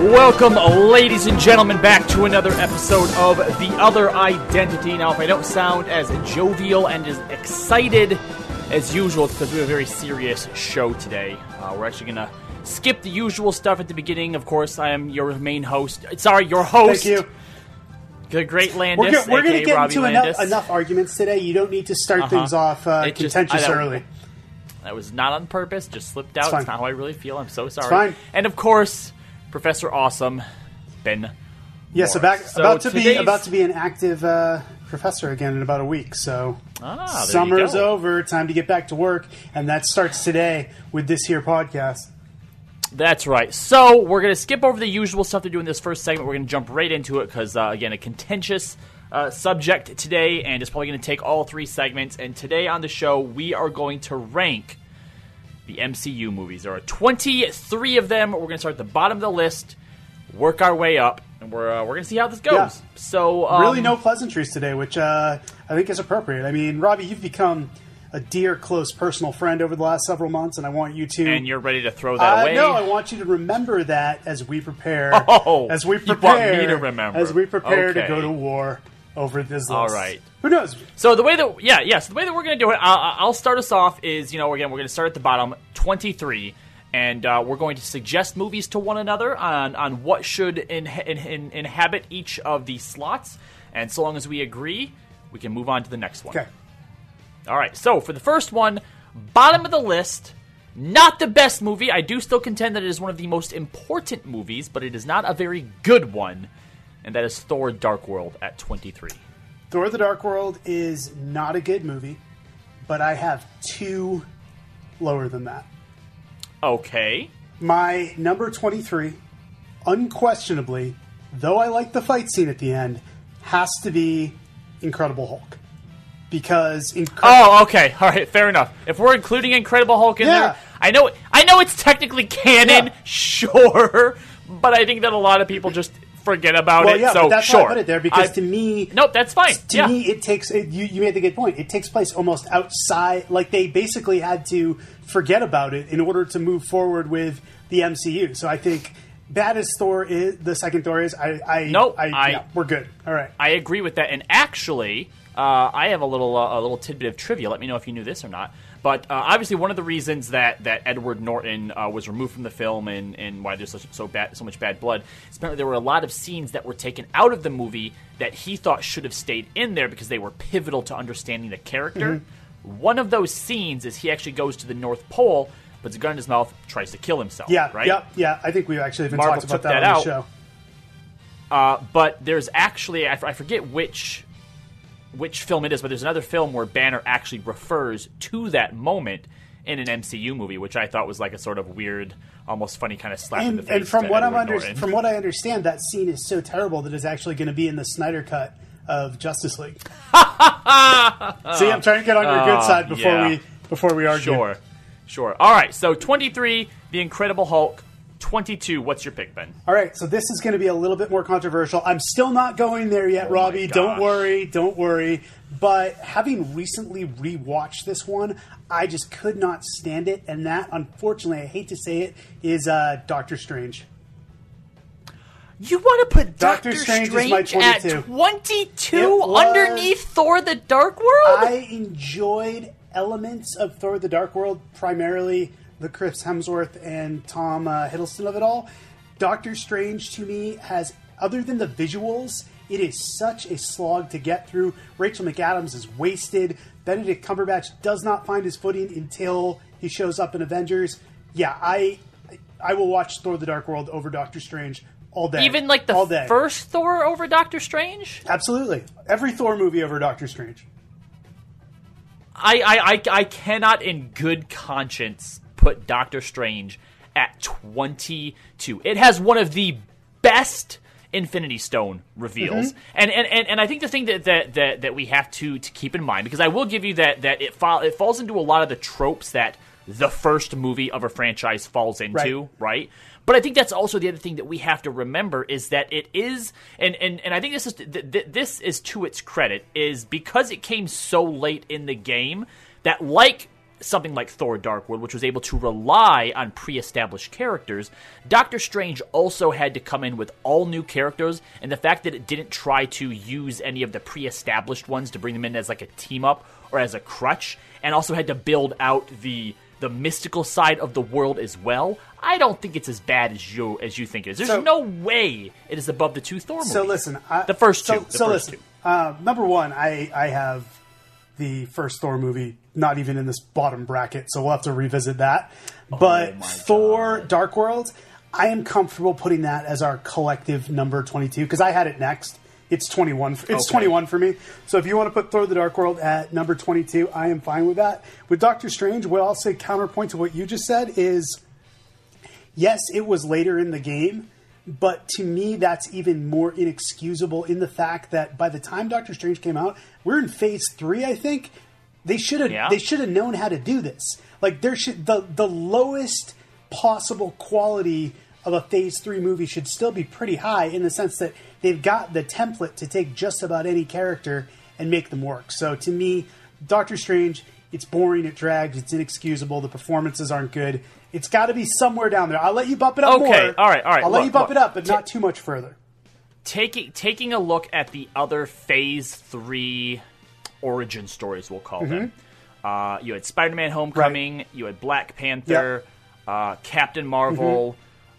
Welcome, ladies and gentlemen, back to another episode of The Other Identity. Now, if I don't sound as jovial and as excited as usual, it's because we have a very serious show today. We're actually going to skip the usual stuff at the beginning. Of course, I am your main host. Sorry, your host. Thank you. The great Landis, We're going to get Robbie into Landis. enough arguments today. You don't need to start things off contentious early. That was not on purpose. Just slipped out. It's not how I really feel. I'm so sorry. It's fine. And of course, Professor Awesome, Ben. Yes, about to be an active professor again in about a week. So summer's over. Time to get back to work, and that starts today with this here podcast. That's right. So we're going to skip over the usual stuff to do in this first segment. We're going to jump right into it because, again, a contentious subject today, and it's probably going to take all three segments. And today on the show, we are going to rank the MCU movies. There are 23 of them. We're going to start at the bottom of the list, work our way up, and we're going to see how this goes. Yeah. So really no pleasantries today, which I think is appropriate. I mean, Robbie, you've become a dear, close, personal friend over the last several months, and I want you to... And you're ready to throw that away? No, I want you to remember that as we prepare... you want me to remember. As we prepare to go to war over this list. All right. Who knows? So the way that... So the way that we're going to do it, I'll start us off is, again, we're going to start at the bottom, 23, and we're going to suggest movies to one another on what should inhabit each of the slots, and so long as we agree, we can move on to the next one. Okay. All right, so for the first one, bottom of the list, not the best movie. I do still contend that it is one of the most important movies, but it is not a very good one, and that is Thor: Dark World at 23. Thor: The Dark World is not a good movie, but I have two lower than that. Okay. My number 23, unquestionably, though I like the fight scene at the end, has to be Incredible Hulk. Because okay, all right, fair enough. If we're including Incredible Hulk in there, I know it's technically canon, sure, but I think that a lot of people just forget about it. Yeah, so but that's sure, why I put it there because to me, nope, that's fine. To me, it takes. You made the good point. It takes place almost outside. Like they basically had to forget about it in order to move forward with the MCU. So I think. Bad as Thor is, the second Thor is. We're good. All right, I agree with that. And actually, I have a little tidbit of trivia. Let me know if you knew this or not. But obviously, one of the reasons that Edward Norton was removed from the film and why there's so much bad blood is apparently there were a lot of scenes that were taken out of the movie that he thought should have stayed in there because they were pivotal to understanding the character. Mm-hmm. One of those scenes is he actually goes to the North Pole, puts a gun in his mouth, tries to kill himself. Yeah, right? Yeah. I think we've actually even Marvel talked about that on the show. But there's actually, I forget which film it is, but there's another film where Banner actually refers to that moment in an MCU movie, which I thought was like a sort of weird, almost funny kind of slap in the face. And from what I understand, that scene is so terrible that it's actually going to be in the Snyder Cut of Justice League. See, I'm trying to get on your good side before we argue. Sure. All right, so 23, The Incredible Hulk. 22, what's your pick, Ben? All right, so this is going to be a little bit more controversial. I'm still not going there yet, Robbie. Don't worry. But having recently rewatched this one, I just could not stand it. And that, unfortunately, I hate to say it, is Doctor Strange. You want to put Doctor Strange is my 22. At 22 underneath Thor: The Dark World? I enjoyed elements of Thor: The Dark World, primarily the Chris Hemsworth and Tom Hiddleston of it all. Doctor Strange, to me, has, other than the visuals, it is such a slog to get through. Rachel McAdams is wasted. Benedict Cumberbatch does not find his footing until he shows up in Avengers. Yeah, I will watch Thor: The Dark World over Doctor Strange all day. Even like the first Thor over Doctor Strange? Absolutely. Every Thor movie over Doctor Strange. I cannot in good conscience put Doctor Strange at 22. It has one of the best Infinity Stone reveals. Mm-hmm. And I think the thing that we have to keep in mind, because I will give you that it falls into a lot of the tropes that the first movie of a franchise falls into, right? But I think that's also the other thing that we have to remember is that it is, and I think this is to its credit, is because it came so late in the game that, like something like Thor Dark World, which was able to rely on pre-established characters, Doctor Strange also had to come in with all new characters, and the fact that it didn't try to use any of the pre-established ones to bring them in as like a team-up or as a crutch, and also had to build out the mystical side of the world as well, I don't think it's as bad as you think it is. There's no way it is above the 2 Thor movies. So listen, the first two. Number one, I have the first Thor movie not even in this bottom bracket, so we'll have to revisit that. But Thor Dark World, I am comfortable putting that as our collective number 22 because I had it next. It's 21. It's 21 for me. So if you want to put Thor the Dark World at number 22, I am fine with that. With Doctor Strange, what I'll say counterpoint to what you just said is, yes, it was later in the game, but to me that's even more inexcusable in the fact that by the time Doctor Strange came out, we're in phase 3, I think. They should have known how to do this. Like the lowest possible quality of a phase 3 movie should still be pretty high in the sense that they've got the template to take just about any character and make them work. So to me, Doctor Strange, it's boring, it drags, it's inexcusable, the performances aren't good. It's got to be somewhere down there. I'll let you bump it up more. Okay, all right. I'll let you bump it up, but not too much further. Taking a look at the other phase 3 origin stories, we'll call them. You had Spider-Man Homecoming, right. You had Black Panther, Captain Marvel.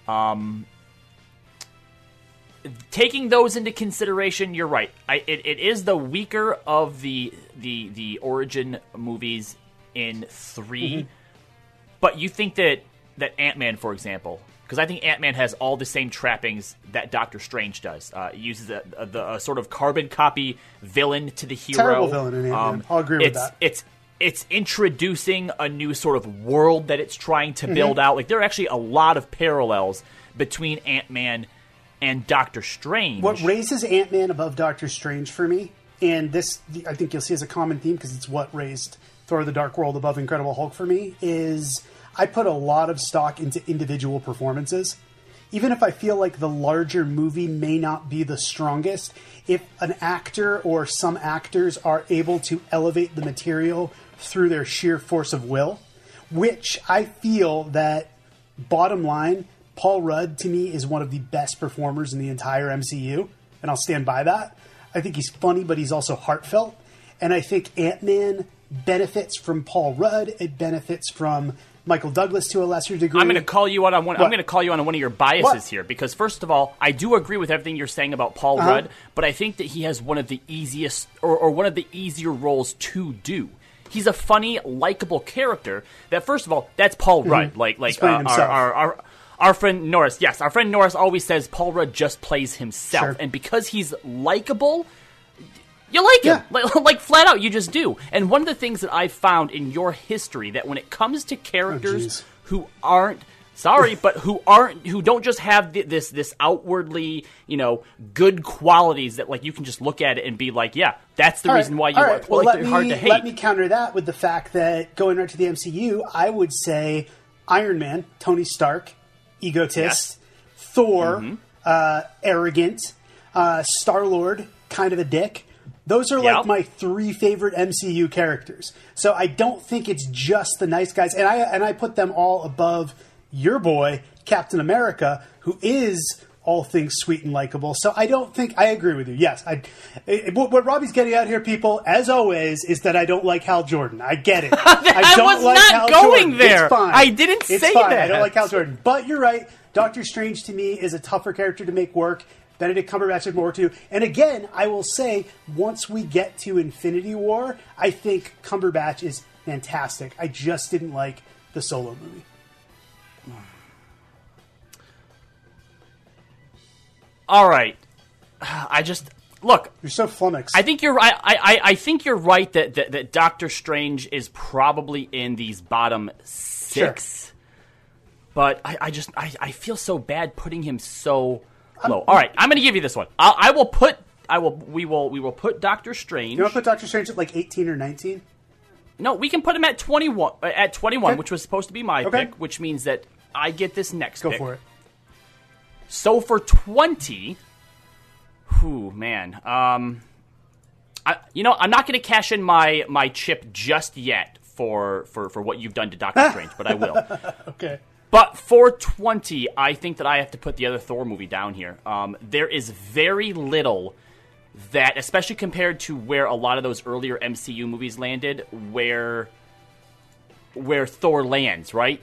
Taking those into consideration, you're right. It is the weaker of the origin movies in 3. But you think that Ant-Man, for example, because I think Ant-Man has all the same trappings that Doctor Strange does. It uses a sort of carbon copy villain to the hero. Terrible villain in Ant-Man. I'll agree with that. It's introducing a new sort of world that it's trying to build out. Like, there are actually a lot of parallels between Ant-Man and Doctor Strange. What raises Ant-Man above Doctor Strange for me, and this I think you'll see as a common theme because it's what raised Thor the Dark World above Incredible Hulk for me, is I put a lot of stock into individual performances. Even if I feel like the larger movie may not be the strongest, if an actor or some actors are able to elevate the material through their sheer force of will, which I feel that, bottom line, Paul Rudd, to me, is one of the best performers in the entire MCU, and I'll stand by that. I think he's funny, but he's also heartfelt, and I think Ant-Man benefits from Paul Rudd. It benefits from Michael Douglas to a lesser degree. I'm going to call you on one. I'm going to call you on one of your biases here, because first of all, I do agree with everything you're saying about Paul Rudd, but I think that he has one of the easiest or one of the easier roles to do. He's a funny, likable character. That, first of all, that's Paul Rudd. Like our friend Norris. Yes, our friend Norris always says Paul Rudd just plays himself, and because he's likable, you like him. Like flat out, you just do. And one of the things that I've found in your history, that when it comes to characters who aren't, but who don't just have this outwardly, good qualities that like you can just look at it and be like, yeah, that's the reason why you are they're hard to hate. Let me counter that with the fact that going right to the MCU, I would say Iron Man, Tony Stark, egotist, Thor, arrogant, Star-Lord, kind of a dick. Those are like my 3 favorite MCU characters. So I don't think it's just the nice guys, and I put them all above your boy Captain America, who is all things sweet and likable. So I don't think I agree with you. Yes, what Robbie's getting at here, people, as always, is that I don't like Hal Jordan. I get it. I don't like Hal Jordan. There. It's fine. I didn't say that. I don't like Hal Jordan, but you're right. Doctor Strange to me is a tougher character to make work. Benedict Cumberbatch had more to. And again, I will say, once we get to Infinity War, I think Cumberbatch is fantastic. I just didn't like the Solo movie. All right. Look. You're so flummoxed. I think you're right. I think you're right that Doctor Strange is probably in these bottom 6. Sure. But I feel so bad putting him so low. All right, I'm going to give you this one. We will put Doctor Strange. You want to put Doctor Strange at like 18 or 19? No, we can put him at 21. Which was supposed to be my pick, which means that I get this next pick. Go for it. So for 20, man, I'm not going to cash in my chip just yet for what you've done to Doctor Strange, but I will. Okay. But for 20, I think that I have to put the other Thor movie down here. There is very little that, especially compared to where a lot of those earlier MCU movies landed, where Thor lands, right?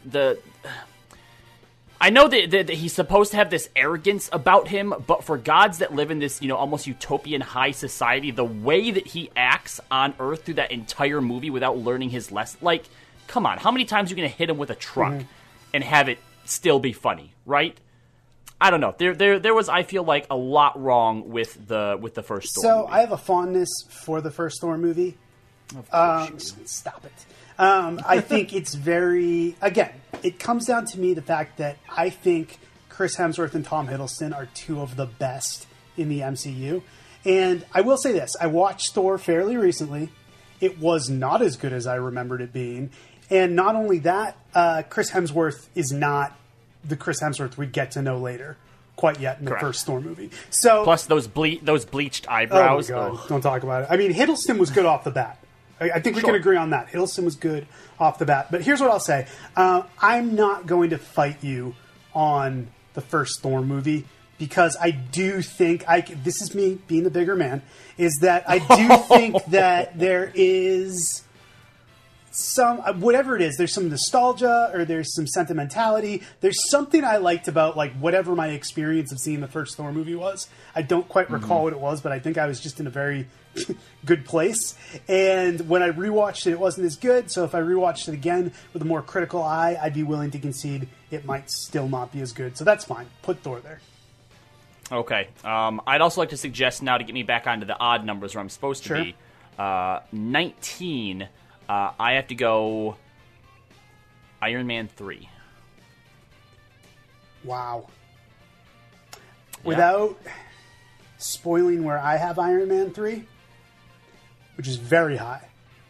I know that he's supposed to have this arrogance about him, but for gods that live in this, almost utopian high society, the way that he acts on Earth through that entire movie without learning his lesson, like, come on, how many times are you going to hit him with a truck and have it still be funny, right? I don't know. There was, I feel like, a lot wrong with the first Thor movie. I have a fondness for the first Thor movie. Of course Stop it. I think it's very, again, it comes down to me the fact that I think Chris Hemsworth and Tom Hiddleston are two of the best in the MCU. And I will say this, I watched Thor fairly recently. It was not as good as I remembered it being. And not only that, Chris Hemsworth is not the Chris Hemsworth we get to know later quite yet in the first Thor movie. So plus those bleached eyebrows. Oh my God, don't talk about it. I mean, Hiddleston was good off the bat. I think we can agree on that. Hiddleston was good off the bat. But here's what I'll say. I'm not going to fight you on the first Thor movie because I do think, this is me being the bigger man, is that I do think that there is some, whatever it is, there's some nostalgia or there's some sentimentality. There's something I liked about like whatever my experience of seeing the first Thor movie was. I don't quite recall what it was, but I think I was just in a very good place. And when I rewatched it, it wasn't as good. So if I rewatched it again with a more critical eye, I'd be willing to concede it might still not be as good. So that's fine. Put Thor there. Okay. I'd also like to suggest now to get me back onto the odd numbers where I'm supposed to be. 19. I have to go Iron Man 3. Wow. Yeah. Without spoiling where I have Iron Man 3, which is very high.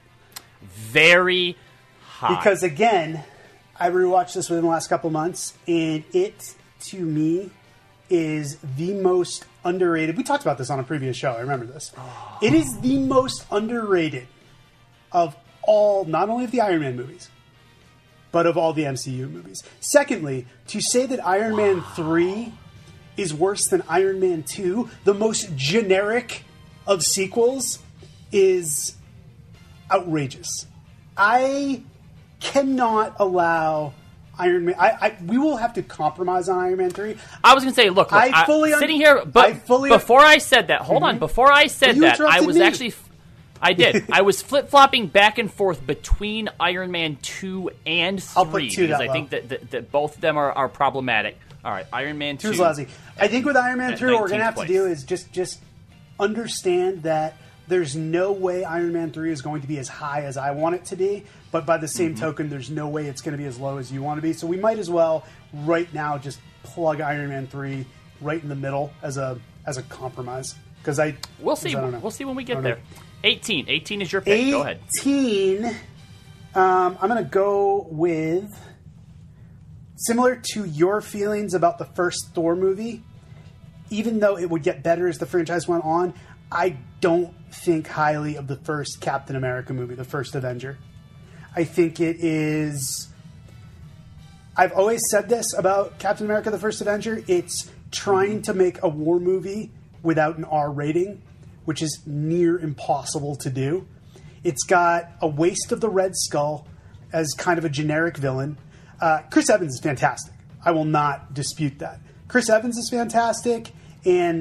Very high. Because, again, I rewatched this within the last couple months, and it, to me, is the most underrated. We talked about this on a previous show. I remember this. Oh. It is the most underrated of all, not only of the Iron Man movies, but of all the MCU movies. Secondly, to say that Iron Man 3 is worse than Iron Man 2, the most generic of sequels, is outrageous. I cannot allow Iron Man. We will have to compromise on Iron Man 3. I was going to say, look, sitting here, but before I said that, hold on, before I said that, I was actually... I did. I was flip-flopping back and forth between Iron Man 2 and 3 because I think that both of them are problematic. All right, Iron Man 2. 2's lousy. I think with Iron Man 3, what we're going to have to do is just understand that there's no way Iron Man 3 is going to be as high as I want it to be, but by the same token, there's no way it's going to be as low as you want to be. So we might as well, right now, just plug Iron Man 3 right in the middle as a compromise. Because we'll see. We'll see when we get there. 18. 18 is your pick. Go ahead. 18. I'm going to go with, similar to your feelings about the first Thor movie, even though it would get better as the franchise went on, I don't think highly of the first Captain America movie, the first Avenger. I think it is... I've always said this about Captain America, the first Avenger. It's trying to make a war movie without an R rating, which is near impossible to do. It's got a waste of the Red Skull as kind of a generic villain. Chris Evans is fantastic. I will not dispute that. Chris Evans is fantastic, and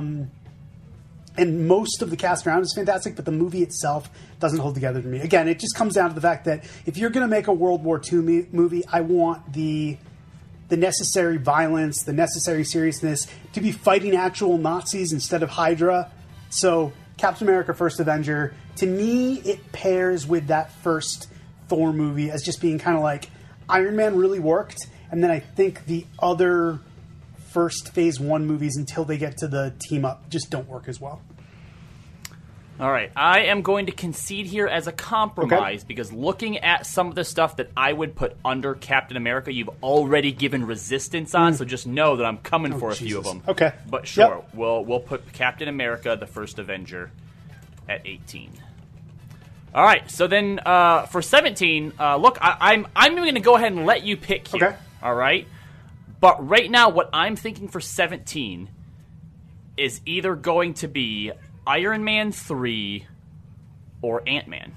most of the cast around is fantastic, but the movie itself doesn't hold together to me. Again, it just comes down to the fact that if you're going to make a World War II movie, I want the necessary violence, the necessary seriousness, to be fighting actual Nazis instead of Hydra. So Captain America First Avenger, to me, it pairs with that first Thor movie as just being kind of like, Iron Man really worked, and then I think the other first Phase 1 movies until they get to the team up just don't work as well. All right, I am going to concede here as a compromise because looking at some of the stuff that I would put under Captain America, you've already given resistance on, so just know that I'm coming for a few of them. Okay. But sure, we'll put Captain America, the first Avenger, at 18. All right, so then for 17, look, I'm going to go ahead and let you pick here. Okay. All right? But right now, what I'm thinking for 17 is either going to be Iron Man 3 or Ant-Man.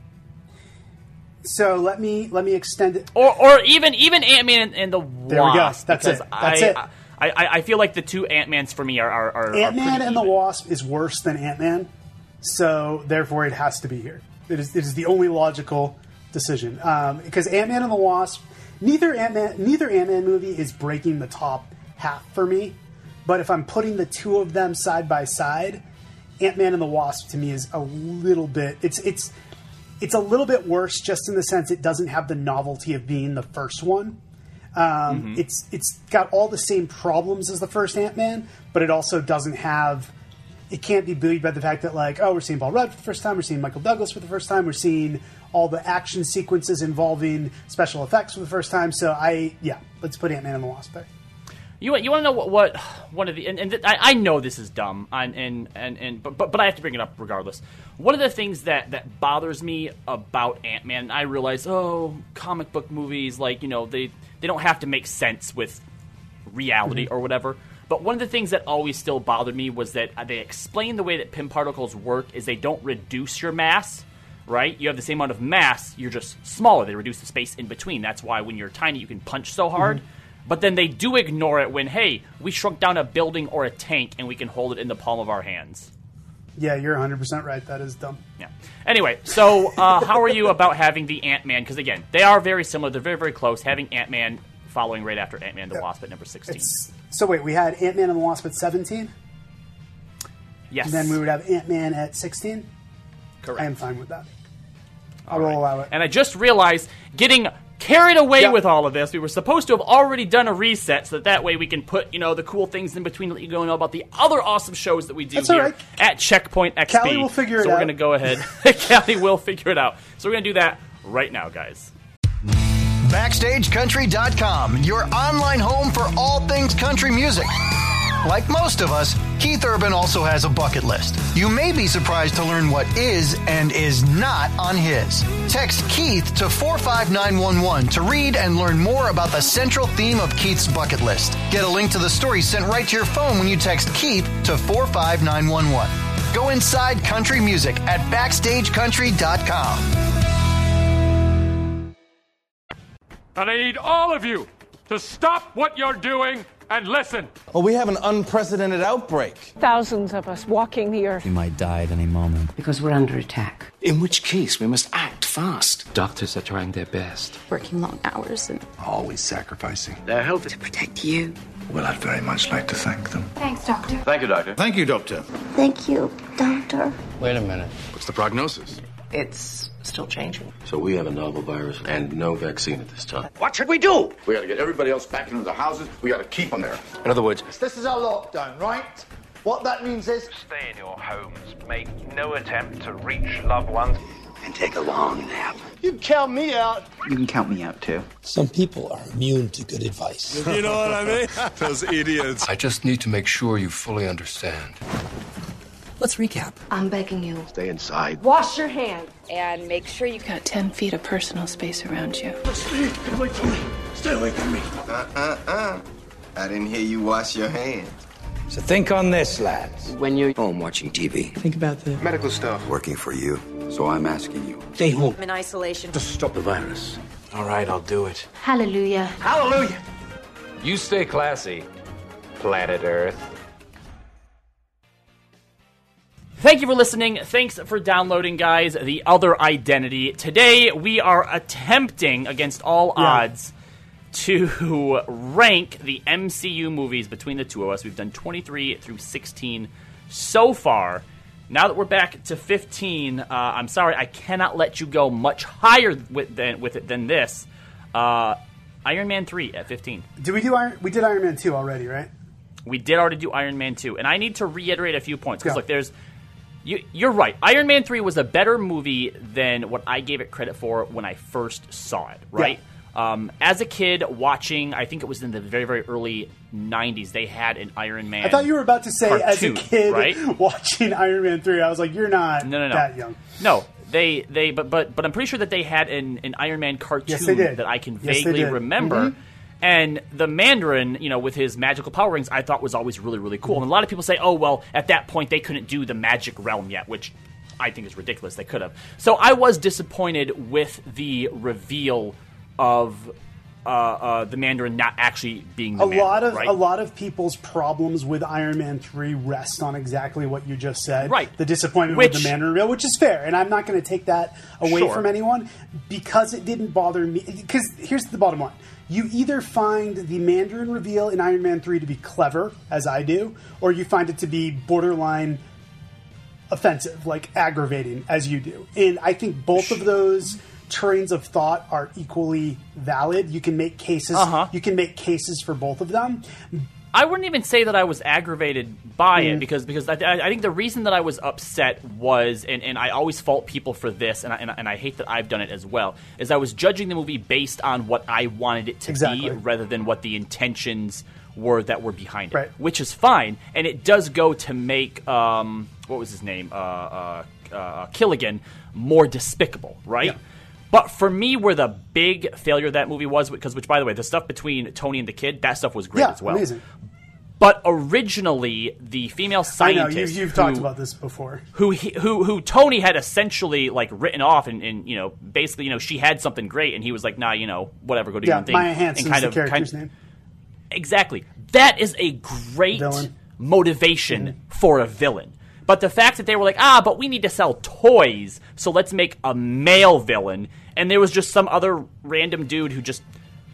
So let me extend it. Or even Ant-Man and the Wasp. There we go. That's it. That's it. I feel like the two Ant-Mans for me are Ant-Man and the even. Wasp is worse than Ant-Man, so therefore it has to be here. It is the only logical decision because Ant-Man and the Wasp, neither Ant-Man movie is breaking the top half for me. But if I'm putting the two of them side by side, Ant-Man and the Wasp to me is a little bit. It's a little bit worse just in the sense it doesn't have the novelty of being the first one. It's got all the same problems as the first Ant-Man, but it also doesn't have. It can't be buoyed by the fact that, like, oh, we're seeing Paul Rudd for the first time, we're seeing Michael Douglas for the first time, we're seeing all the action sequences involving special effects for the first time. So let's put Ant-Man and the Wasp there. You want to know what one of the and I know this is dumb but I have to bring it up regardless. One of the things that bothers me about Ant-Man, I realize comic book movies, like, you know, they don't have to make sense with reality or whatever. But one of the things that always still bothered me was that they explain the way that Pym particles work is they don't reduce your mass, right? You have the same amount of mass, you're just smaller. They reduce the space in between. That's why when you're tiny, you can punch so hard. But then they do ignore it when, hey, we shrunk down a building or a tank and we can hold it in the palm of our hands. Yeah, you're 100% right. That is dumb. Yeah. Anyway, so how are you about having the Ant-Man? Because, again, they are very similar. They're very, very close. Having Ant-Man following right after Ant-Man the Wasp at number 16. So wait, we had Ant-Man and the Wasp at 17? Yes. And then we would have Ant-Man at 16? Correct. I am fine with that. I will allow it. And I just realized, getting carried away with all of this, we were supposed to have already done a reset so that way we can put, you know, the cool things in between, let you go know about the other awesome shows that we do here at Checkpoint XP. Callie will figure it out. So we're going to go ahead. Callie will figure it out. So we're going to do that right now, guys. BackstageCountry.com, your online home for all things country music. Like most of us, Keith Urban also has a bucket list. You may be surprised to learn what is and is not on his. Text Keith to 45911 to read and learn more about the central theme of Keith's bucket list. Get a link to the story sent right to your phone when you text Keith to 45911. Go inside country music at BackstageCountry.com. And I need all of you to stop what you're doing and listen. Well, we have an unprecedented outbreak. Thousands of us walking the earth. We might die at any moment. Because we're under attack. In which case, we must act fast. Doctors are trying their best. Working long hours and always sacrificing their health to protect you. Well, I'd very much like to thank them. Thanks, Doctor. Thank you, Doctor. Thank you, Doctor. Thank you, Doctor. Wait a minute. What's the prognosis? It's still changing. So we have a novel virus and no vaccine at this time. What should we do? We gotta get everybody else back into the houses. We gotta keep them there. In other words, this is our lockdown, right? What that means is stay in your homes, make no attempt to reach loved ones, and take a long nap. You can count me out. You can count me out, too. Some people are immune to good advice. You know what I mean? Those idiots. I just need to make sure you fully understand. Let's recap. I'm begging you. Stay inside. Wash your hands. And make sure you got 10 feet of personal space around you. Get away from me. Stay away from me. I didn't hear you wash your hands. So think on this, lads. When you're home watching TV. Think about the medical stuff. Working for you. So I'm asking you. Stay home. I'm in isolation. Just stop the virus. All right, I'll do it. Hallelujah. Hallelujah. You stay classy, planet Earth. Thank you for listening. Thanks for downloading, guys. The Other Identity. Today, we are attempting, against all odds, to rank the MCU movies between the two of us. We've done 23 through 16 so far. Now that we're back to 15, I'm sorry, I cannot let you go much higher with it than this. Iron Man 3 at 15. We did Iron Man 2 already, right? We did already do Iron Man 2. And I need to reiterate a few points. Because, look, there's... You're right. Iron Man 3 was a better movie than what I gave it credit for when I first saw it, right? Yeah. As a kid watching, I think it was in the very, very early 90s, they had an Iron Man I thought you were about to say, cartoon, as a kid right? watching Iron Man 3, I was like, you're not that young. No. But I'm pretty sure that they had an Iron Man cartoon Yes, they did. that I can Yes, they vaguely did. remember. Mm-hmm. And the Mandarin, with his magical power rings, I thought was always really, really cool. And a lot of people say, oh, well, at that point they couldn't do the magic realm yet, which I think is ridiculous. They could have. So I was disappointed with the reveal of the Mandarin not actually being the Mandarin. A lot of people's problems with Iron Man 3 rest on exactly what you just said. Right. The disappointment with the Mandarin reveal, which is fair, and I'm not going to take that away from anyone because it didn't bother me. Because here's the bottom line. You either find the Mandarin reveal in Iron Man 3 to be clever, as I do, or you find it to be borderline offensive, like aggravating, as you do. And I think both of those trains of thought are equally valid. You can make cases. You can make cases for both of them. I wouldn't even say that I was aggravated by it because I think the reason that I was upset was, and I always fault people for this, and I hate that I've done it as well, is I was judging the movie based on what I wanted it to be rather than what the intentions were that were behind it, which is fine, and it does go to make what was his name, Killigan, more despicable, right? Yeah. But for me, where the big failure of that movie was, which by the way, the stuff between Tony and the kid, that stuff was great as well. Amazing. But originally, the female scientist, I know you've talked about this before, who Tony had essentially like written off, and basically she had something great, and he was like, nah, whatever, go do your own thing. Maya Hansen's the character's name. Exactly. That is a great motivation for a villain. But the fact that they were like, but we need to sell toys, so let's make a male villain, and there was just some other random dude who just,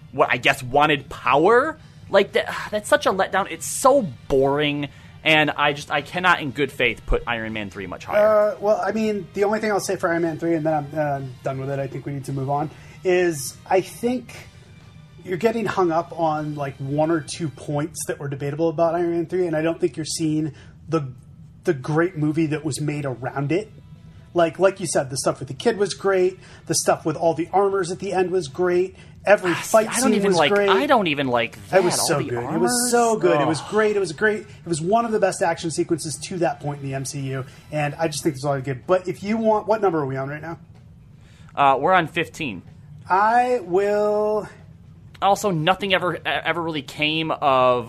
wanted power? Like, that's such a letdown. It's so boring, and I cannot in good faith put Iron Man 3 much higher. Well, I mean, the only thing I'll say for Iron Man 3, and then I'm done with it, I think we need to move on, is I think you're getting hung up on, like, one or two points that were debatable about Iron Man 3, and I don't think you're seeing the great movie that was made around it. Like you said, the stuff with the kid was great. The stuff with all the armors at the end was great. Every fight scene was great. I don't even like that. It was so good. It was so good. It was great. It was great. It was one of the best action sequences to that point in the MCU, and I just think it's all good. But if you want, what number are we on right now? We're on 15. I will. Also, nothing ever really came of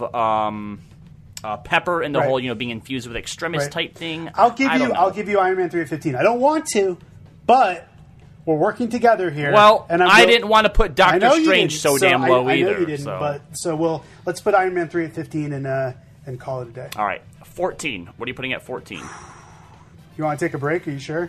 Pepper and the whole being infused with Extremis type thing. I'll give you Iron Man 3 at 15. I don't want to, but we're working together here. Well, and I didn't want to put Doctor Strange so damn low either. I know you didn't, so let's put Iron Man 3 at 15 and call it a day. All right, 14. What are you putting at 14? You want to take a break? Are you sure?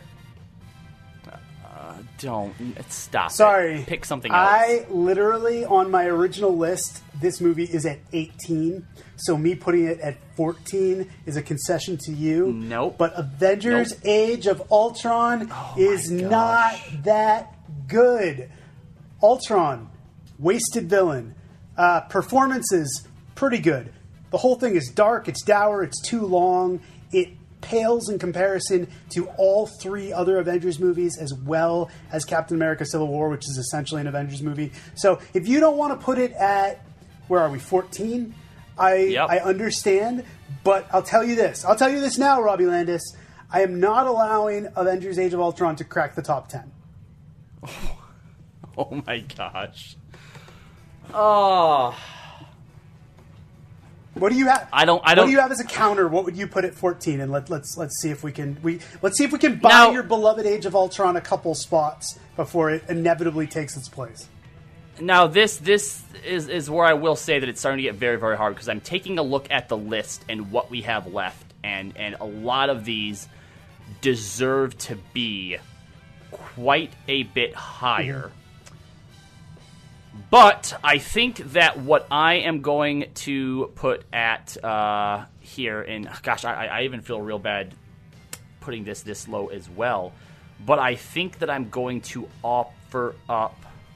Don't stop. Sorry, pick something else. I literally on my original list, this movie is at 18. So me putting it at 14 is a concession to you. Nope. But Avengers: Age of Ultron is not that good. Ultron, wasted villain. Performances, pretty good. The whole thing is dark, it's dour, it's too long. It pales in comparison to all three other Avengers movies, as well as Captain America Civil War, which is essentially an Avengers movie. So if you don't want to put it at, where are we, 14? I understand, but I'll tell you this. I'll tell you this now, Robbie Landis. I am not allowing Avengers Age of Ultron to crack the top 10. Oh my gosh. Oh. What do you have? I don't. What do you have as a counter? What would you put at 14? And let's see if we can buy your beloved Age of Ultron a couple spots before it inevitably takes its place. Now this is where I will say that it's starting to get very, very hard, because I'm taking a look at the list and what we have left, and a lot of these deserve to be quite a bit higher. But I think that what I am going to put at here, and gosh, I even feel real bad putting this low as well, but I think that I'm going to offer up...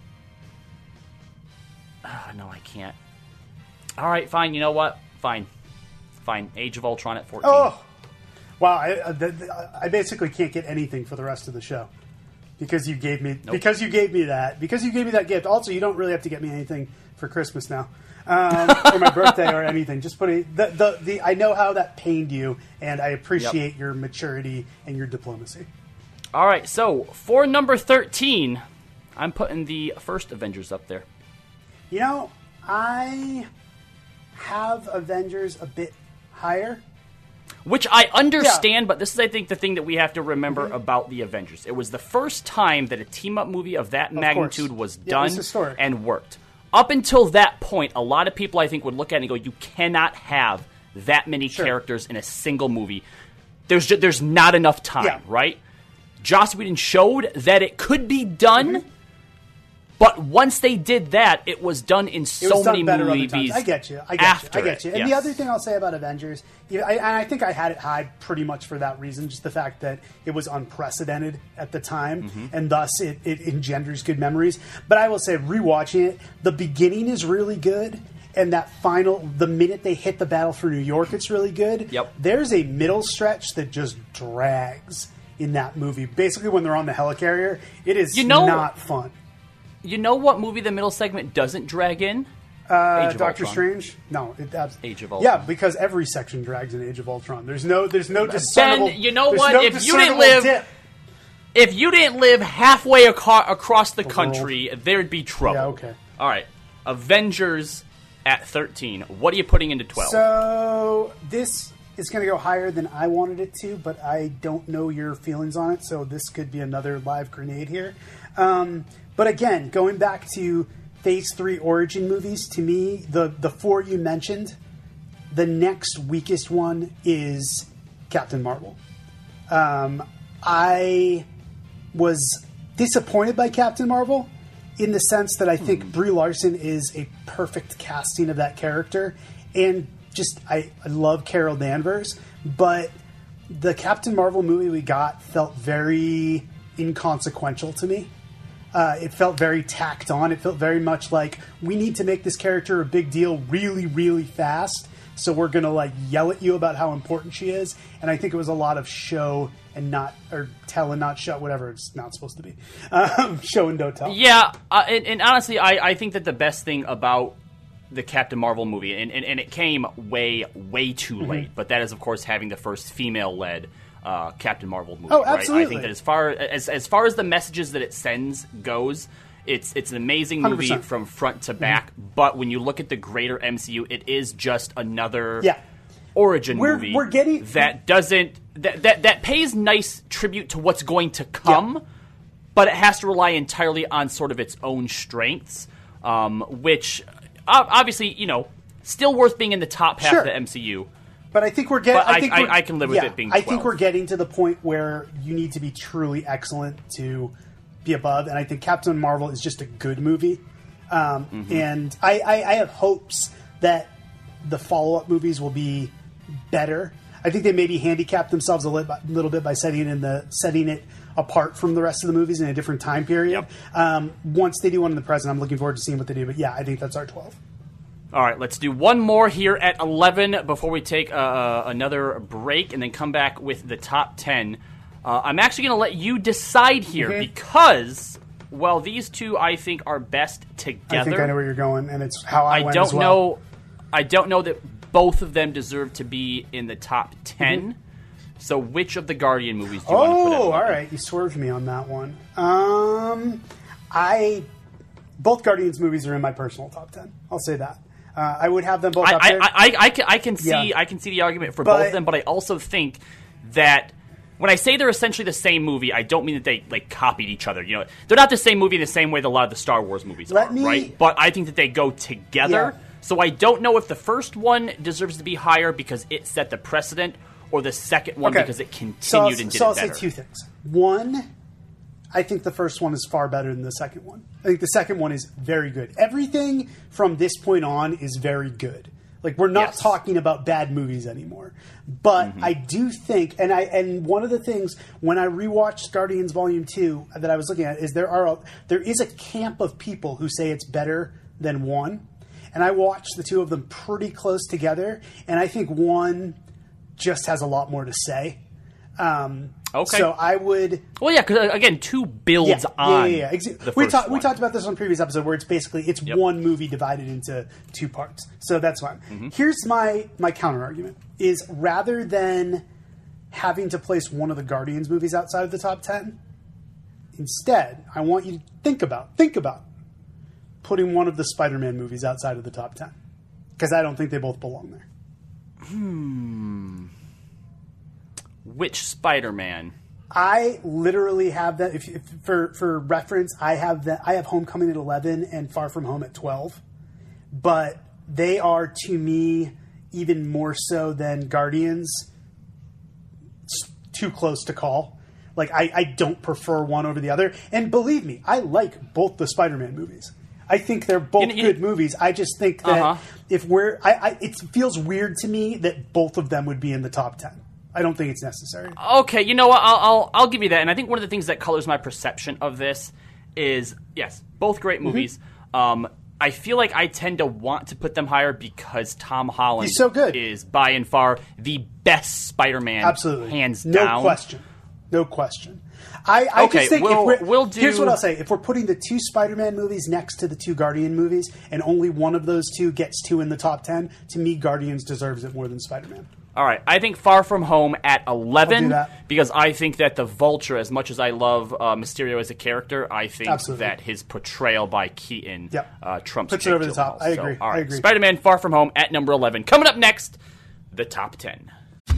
no, I can't. All right, fine, you know what? Fine. Age of Ultron at 14. Oh! Wow, I basically can't get anything for the rest of the show. Because you gave me that gift. Also, you don't really have to get me anything for Christmas now, or my birthday or anything. Just put I know how that pained you, and I appreciate your maturity and your diplomacy. All right, so for number 13, I'm putting the first Avengers up there. You know, I have Avengers a bit higher. Which I understand, but this is, I think, the thing that we have to remember about the Avengers. It was the first time that a team-up movie of that magnitude was done and worked. Up until that point, a lot of people, I think, would look at it and go, you cannot have that many characters in a single movie. There's not enough time, right? Joss Whedon showed that it could be done, but once they did that, it was done in so many movies. I get you. And the other thing I'll say about Avengers, I think I had it high pretty much for that reason, just the fact that it was unprecedented at the time, and thus it engenders good memories. But I will say, rewatching it, the beginning is really good, and that the minute they hit the battle for New York, it's really good. Yep. There's a middle stretch that just drags in that movie. Basically, when they're on the helicarrier, it is not fun. You know what movie the middle segment doesn't drag in? Doctor Strange? No, Age of Ultron. Yeah, because every section drags in Age of Ultron. There's no discernible. Ben, you know what? If you didn't live halfway across the country, there'd be trouble. Yeah, okay. All right, Avengers at 13. What are you putting into 12? So this is going to go higher than I wanted it to, but I don't know your feelings on it, so this could be another live grenade here. But again, going back to Phase 3 origin movies, to me, the four you mentioned, the next weakest one is Captain Marvel. I was disappointed by Captain Marvel in the sense that I think Brie Larson is a perfect casting of that character, and just I love Carol Danvers, but the Captain Marvel movie we got felt very inconsequential to me. It felt very tacked on. It felt very much like we need to make this character a big deal really, really fast, so we're going to yell at you about how important she is. And I think it was a lot of show and tell and not show, whatever it's not supposed to be. Show and don't tell. Yeah, and honestly, I think that the best thing about the Captain Marvel movie, and it came way, way too late, but that is, of course, having the first female-led Captain Marvel movie. Oh, absolutely. Right? I think that as far as the messages that it sends goes, it's an amazing movie 100%. From front to back. But when you look at the greater MCU, it is just another origin movie we're getting that doesn't that pays nice tribute to what's going to come, but it has to rely entirely on sort of its own strengths, which obviously still worth being in the top half of the MCU. But I think we're getting. I can live with it being 12. I think we're getting to the point where you need to be truly excellent to be above, and I think Captain Marvel is just a good movie. And I have hopes that the follow-up movies will be better. I think they maybe handicapped themselves a little bit by setting it apart from the rest of the movies in a different time period. Once they do one in the present, I'm looking forward to seeing what they do. But yeah, I think that's our 12. All right, let's do one more here at 11 before we take another break and then come back with the top 10. I'm actually going to let you decide here because, well, these two I think are best together. I think I know where you're going, and it's how I went as well. I don't know that both of them deserve to be in the top 10. So which of the Guardian movies do you want to put in? Oh, all right. You swerved me on that one. Both Guardians movies are in my personal top 10. I'll say that. I would have them both up there. I can see the argument for both of them, but I also think that when I say they're essentially the same movie, I don't mean that they copied each other. They're not the same movie in the same way that a lot of the Star Wars movies are, right? But I think that they go together. Yeah. So I don't know if the first one deserves to be higher because it set the precedent, or the second one because it continued and did it better. So I'll say two things. One, I think the first one is far better than the second one. I think the second one is very good. Everything from this point on is very good. We're not talking about bad movies anymore. But I do think, and one of the things when I rewatched Guardians Volume 2 that I was looking at is there is a camp of people who say it's better than 1. And I watched the two of them pretty close together, and I think 1 just has a lot more to say. Okay. So I would... Well, yeah, because, again, 2 builds on the we first one. We talked about this on a previous episode where it's one movie divided into 2 parts. So that's fine. Here's my counter-argument, is rather than having to place one of the Guardians movies outside of the top 10. Instead, I want you to think about putting one of the Spider-Man movies outside of the top 10. Because I don't think they both belong there. Which Spider-Man? I literally have that. If for reference, I have that. I have Homecoming at 11 and Far From Home at 12. But they are, to me, even more so than Guardians, too close to call. Like, I don't prefer one over the other. And believe me, I like both the Spider-Man movies. I think they're both good movies. I just think that if it feels weird to me that both of them would be in the top 10. I don't think it's necessary. Okay, you know what? I'll give you that. And I think one of the things that colors my perception of this is, yes, both great movies. I feel like I tend to want to put them higher because Tom Holland He's so good. Is by and far the best Spider-Man. Absolutely. Hands down. No question. I just think we'll do... Here's what I'll say. If we're putting the two Spider-Man movies next to the two Guardian movies and only one of those two gets two in the top 10, to me, Guardians deserves it more than Spider-Man. All right. I think Far From Home at 11 I'll do that. Because I think that the Vulture, as much as I love Mysterio as a character, I think that his portrayal by Keaton trumps Puts it over the top. I agree. All right. I agree. Spider-Man Far From Home at number 11. Coming up next, the top 10.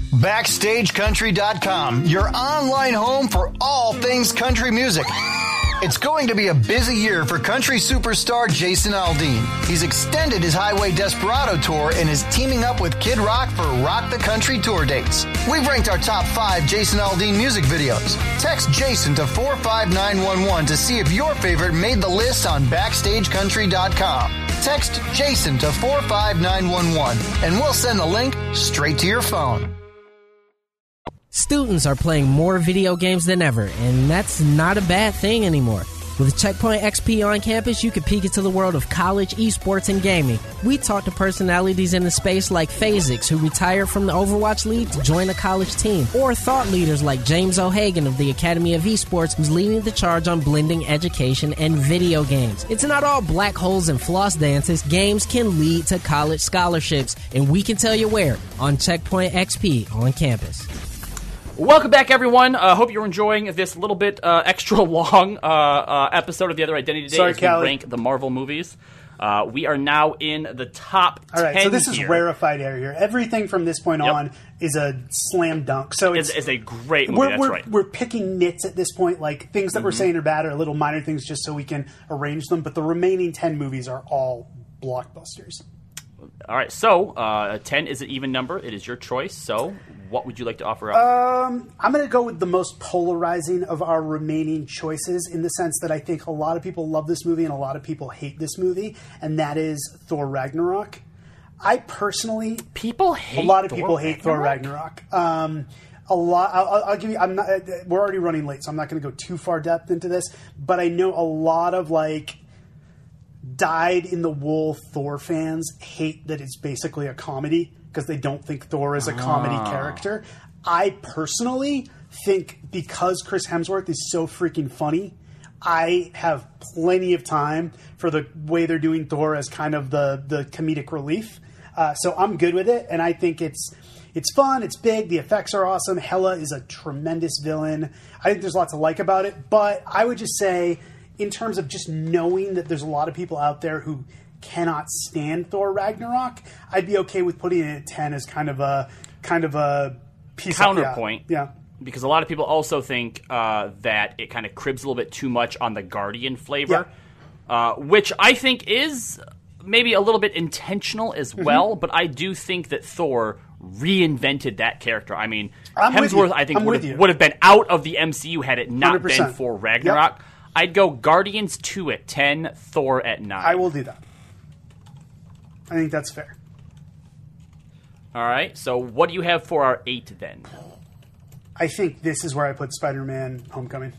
BackstageCountry.com, your online home for all things country music. It's going to be a busy year for country superstar Jason Aldean. He's extended his Highway Desperado tour and is teaming up with Kid Rock for Rock the Country tour dates. We've ranked our top 5 Jason Aldean music videos. Text Jason to 45911 to see if your favorite made the list on BackstageCountry.com. Text Jason to 45911 and we'll send the link straight to your phone. Students are playing more video games than ever, and that's not a bad thing anymore. With Checkpoint XP on campus, you can peek into the world of college, esports, and gaming. We talk to personalities in the space like Phasix, who retired from the Overwatch League to join a college team, or thought leaders like James O'Hagan of the Academy of Esports, who's leading the charge on blending education and video games. It's not all black holes and floss dances. Games can lead to college scholarships, and we can tell you where on Checkpoint XP on campus. Welcome back, everyone. Hope you're enjoying this little bit extra long episode of The Other Identity today as we rank the Marvel movies. We are now in the top 10. All right, so this is rarefied air here. Everything from this point on is a slam dunk. So it's a great movie, that's right. We're picking nits at this point, like things that we're saying are bad are little minor things just so we can arrange them, but the remaining 10 movies are all blockbusters. All right, so 10 is an even number. It is your choice. So what would you like to offer up? I'm going to go with the most polarizing of our remaining choices in the sense that I think a lot of people love this movie and a lot of people hate this movie, and that is Thor Ragnarok. I personally... A lot of people hate Thor Ragnarok. I'll give you... we're already running late, so I'm not going to go too far depth into this, but I know a lot of, dyed-in-the-wool Thor fans hate that it's basically a comedy because they don't think Thor is a comedy character. I personally think because Chris Hemsworth is so freaking funny, I have plenty of time for the way they're doing Thor as kind of the comedic relief. So I'm good with it, and I think it's fun, it's big, the effects are awesome. Hela is a tremendous villain. I think there's lots to like about it, but I would just say... in terms of just knowing that there's a lot of people out there who cannot stand Thor Ragnarok, I'd be okay with putting it at 10 as kind of a piece counterpoint. Yeah. Because a lot of people also think that it kind of cribs a little bit too much on the Guardian flavor, which I think is maybe a little bit intentional as well, but I do think that Thor reinvented that character. I mean, Hemsworth, I think, would have been out of the MCU had it not 100%. Been for Ragnarok. Yep. I'd go Guardians 2 at 10, Thor at 9. I will do that. I think that's fair. All right, so what do you have for our 8 then? I think this is where I put Spider-Man: Homecoming.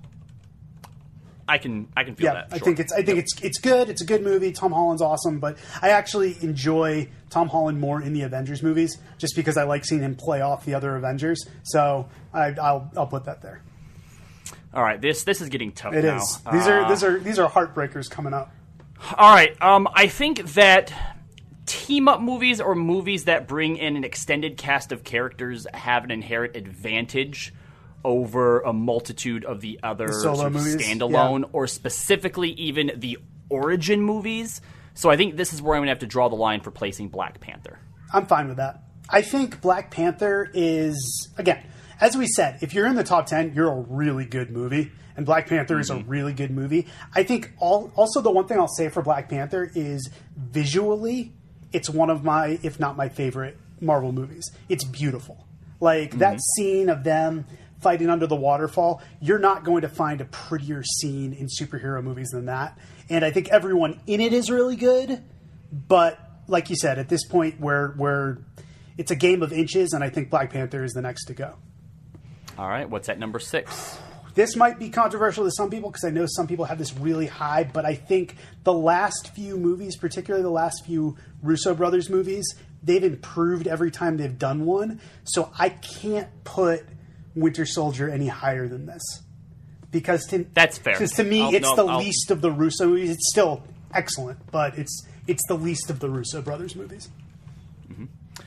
I can feel that. Sure. I think it's good. It's a good movie. Tom Holland's awesome, but I actually enjoy Tom Holland more in the Avengers movies just because I like seeing him play off the other Avengers. So I'll put that there. All right, this is getting tough. It is. These are heartbreakers coming up. All right, I think that team-up movies or movies that bring in an extended cast of characters have an inherent advantage over a multitude of the other solo movies, standalone or specifically even the origin movies. So I think this is where I'm going to have to draw the line for placing Black Panther. I'm fine with that. I think Black Panther is, again, as we said, if you're in the top 10, you're a really good movie. And Black Panther is a really good movie. I think also the one thing I'll say for Black Panther is visually, it's one of my, if not my favorite Marvel movies. It's beautiful. Like that scene of them fighting under the waterfall, you're not going to find a prettier scene in superhero movies than that. And I think everyone in it is really good. But like you said, at this point where it's a game of inches, and I think Black Panther is the next to go. All right, what's at number 6? This might be controversial to some people because I know some people have this really high, but I think the last few movies, particularly the last few Russo brothers movies, they've improved every time they've done one. So I can't put Winter Soldier any higher than this. Because that's fair. Because to me, it's the least of the Russo movies. It's still excellent, but it's the least of the Russo brothers movies. Mm-hmm.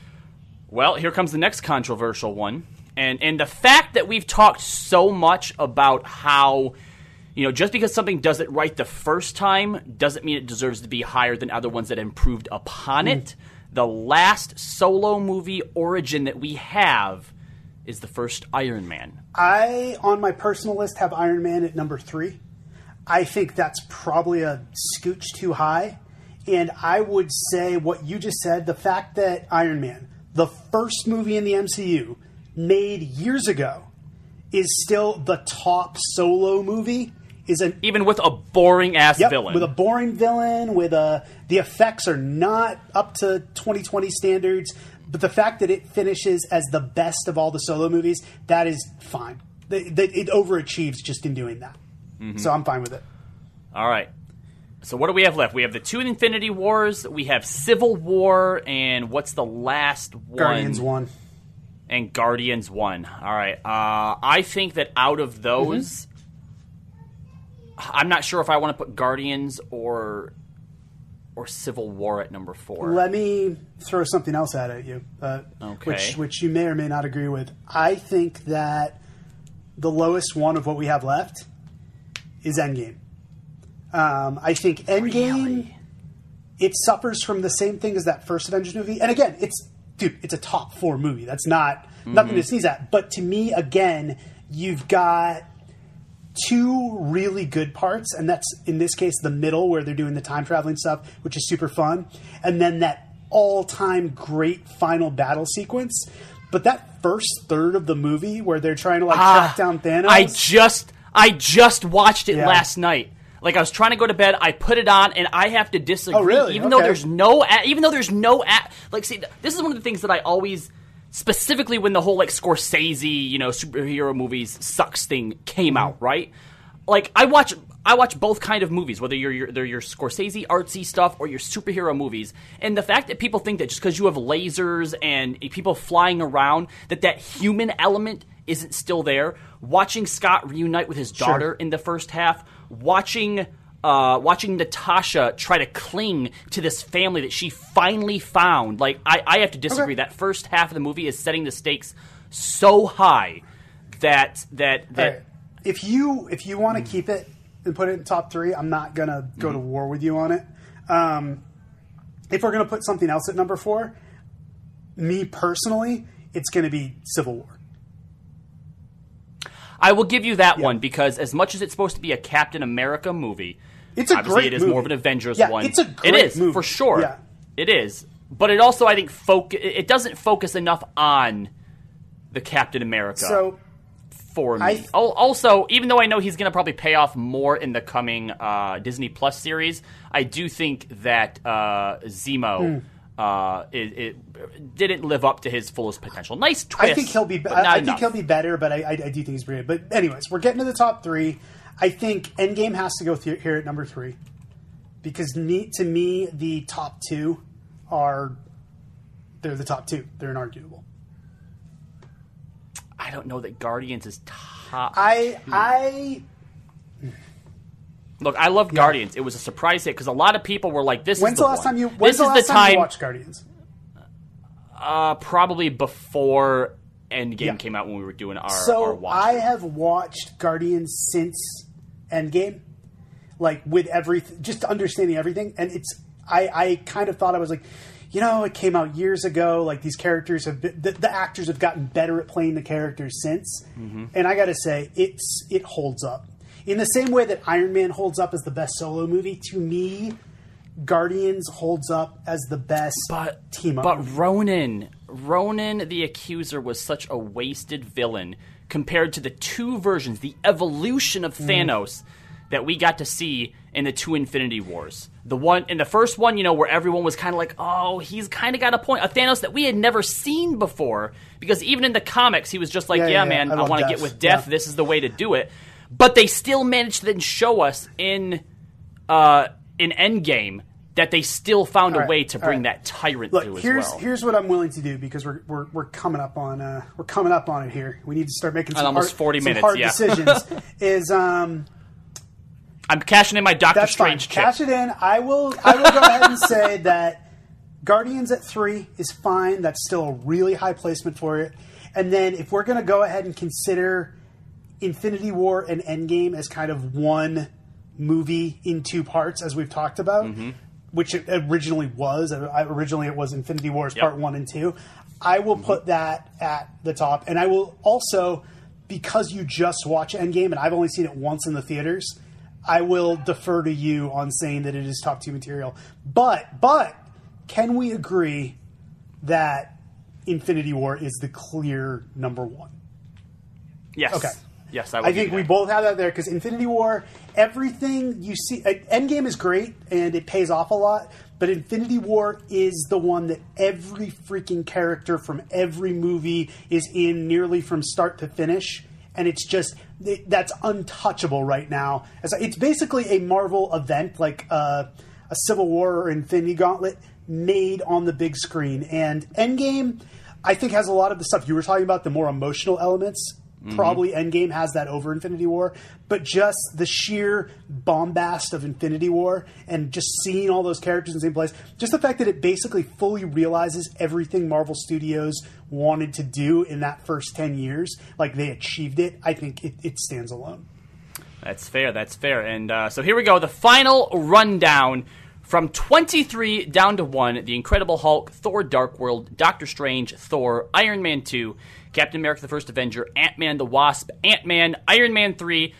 Well, here comes the next controversial one. And the fact that we've talked so much about how, just because something does it right the first time doesn't mean it deserves to be higher than other ones that improved upon it. The last solo movie origin that we have is the first Iron Man. I, on my personal list, have Iron Man at number 3. I think that's probably a scooch too high. And I would say what you just said, the fact that Iron Man, the first movie in the MCU, made years ago, is still the top solo movie. Even with a boring ass villain, with a boring villain, the effects are not up to 2020 standards. But the fact that it finishes as the best of all the solo movies, that is fine. It overachieves just in doing that. Mm-hmm. So I'm fine with it. All right. So what do we have left? We have the 2 Infinity Wars. We have Civil War, and what's the last one? Guardians 1. And Guardians 1. All right. I think that out of those, I'm not sure if I want to put Guardians or Civil War at number 4. Let me throw something else at you, okay. which you may or may not agree with. I think that the lowest one of what we have left is Endgame. I think Endgame, it suffers from the same thing as that first Avengers movie. And again, it's a top 4 movie. That's nothing to sneeze at. But to me, again, you've got 2 really good parts, and that's, in this case, the middle where they're doing the time traveling stuff, which is super fun. And then that all-time great final battle sequence. But that first third of the movie where they're trying to track down Thanos. I just watched it last night. Like, I was trying to go to bed, I put it on, and I have to disagree. Oh, really? Even though there's no see, this is one of the things that I always, specifically when the whole, Scorsese, superhero movies sucks thing came out, right? Like, I watch both kind of movies, whether they're your Scorsese artsy stuff or your superhero movies. And the fact that people think that just because you have lasers and people flying around, that human element isn't still there. Watching Scott reunite with his daughter in the first half, watching Natasha try to cling to this family that she finally found. Like, I have to disagree. That first half of the movie is setting the stakes so high that right. If you want to keep it and put it in top 3, I'm not gonna go to war with you on it. If we're gonna put something else at number 4, me personally, it's gonna be Civil War. I will give you that one because as much as it's supposed to be a Captain America movie, it's a obviously great it is movie. More of an Avengers one. It's a great movie. For sure. Yeah. It is. But it also, I think, it doesn't focus enough on the Captain America for me. Also, even though I know he's going to probably pay off more in the coming Disney Plus series, I do think that Zemo... it didn't live up to his fullest potential. Nice twist. I think he'll be. I think he'll be better, but I do think he's brilliant. But anyways, we're getting to the top 3. I think Endgame has to go here at number 3 because to me the top 2 they're the top 2. They're inarguable. I don't know that Guardians is top. Look, I love Guardians. It was a surprise hit because a lot of people were like, "This when's is the last one." Time you? When's the last time you watched Guardians? Probably before Endgame came out when we were doing our watch. I have watched Guardians since Endgame, like with everything, just understanding everything, and I kind of thought I was like, it came out years ago. Like these characters have been, the actors have gotten better at playing the characters since, and I got to say it holds up in the same way that Iron Man holds up as the best solo movie. To me, Guardians holds up as the best team up. But Ronan the Accuser was such a wasted villain compared to the two versions, the evolution of Thanos that we got to see in the two Infinity Wars. The one in the first one, where everyone was kind of like, "Oh, he's kind of got a point." A Thanos that we had never seen before, because even in the comics, he was just like, "Yeah, man, I want to get with death. Yeah. This is the way to do it." But they still managed to then show us in Endgame that they still found a way to bring that tyrant through as well. Here's what I'm willing to do, because we're coming up on it here. We need to start making some almost 40 minutes, hard decisions. I'm cashing in my Doctor Strange chip. Cash it in. I will go ahead and say that Guardians at 3 is fine. That's still a really high placement for it. And then if we're going to go ahead and consider Infinity War and Endgame as kind of one movie in two parts, as we've talked about, which it originally was. Originally it was Infinity Wars Part 1 and 2. I will put that at the top. And I will also, because you just watch Endgame, and I've only seen it once in the theaters, I will defer to you on saying that it is top 2 material. But can we agree that Infinity War is the clear number 1? Yes. Okay. Yes, I think we both have that there, because Infinity War, everything you see, Endgame is great and it pays off a lot, but Infinity War is the one that every freaking character from every movie is in nearly from start to finish. And it's just, that's untouchable right now. It's basically a Marvel event, like a Civil War or Infinity Gauntlet made on the big screen. And Endgame, I think, has a lot of the stuff you were talking about, the more emotional elements. Probably Endgame has that over Infinity War. But just the sheer bombast of Infinity War and just seeing all those characters in the same place, just the fact that it basically fully realizes everything Marvel Studios wanted to do in that first 10 years, like they achieved it, I think it stands alone. That's fair. And so here we go, the final rundown. From 23 down to 1, The Incredible Hulk, Thor Dark World, Doctor Strange, Thor, Iron Man 2, Captain America the First Avenger, Ant-Man the Wasp, Ant-Man, Iron Man 3,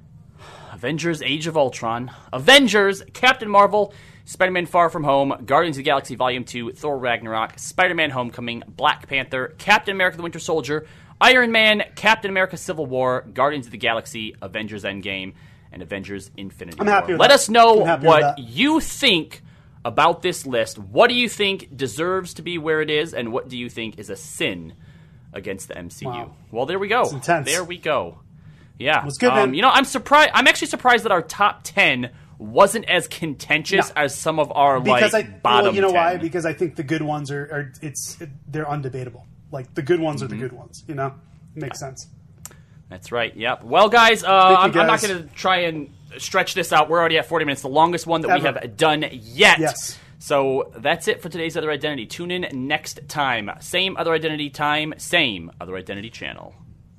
Avengers Age of Ultron, Avengers, Captain Marvel, Spider-Man Far From Home, Guardians of the Galaxy Volume 2, Thor Ragnarok, Spider-Man Homecoming, Black Panther, Captain America the Winter Soldier, Iron Man, Captain America Civil War, Guardians of the Galaxy, Avengers Endgame, and Avengers Infinity War. I'm happy with Let that. us know what you think about this list. What do you think deserves to be where it is, and what do you think is a sin against the MCU? Wow. Well, there we go. It's intense. There we go. Yeah. It's good, man. I'm surprised. I'm actually surprised that our top 10 wasn't as contentious as some of our bottom 10. Why? Because I think the good ones they're undebatable. Like the good ones are the good ones. Makes sense. That's right. Yep. Well, guys, I'm not going to try and stretch this out. We're already at 40 minutes, the longest one that we have done yet. Yes. So that's it for today's Other Identity. Tune in next time. Same Other Identity time, same Other Identity channel.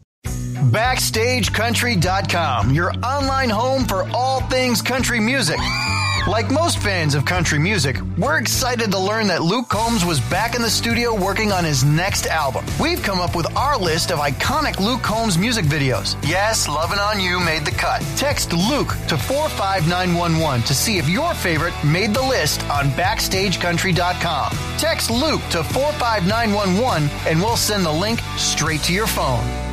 BackstageCountry.com, your online home for all things country music. Like most fans of country music, we're excited to learn that Luke Combs was back in the studio working on his next album. We've come up with our list of iconic Luke Combs music videos. Yes, Lovin' On You made the cut. Text Luke to 45911 to see if your favorite made the list on BackstageCountry.com. Text Luke to 45911 and we'll send the link straight to your phone.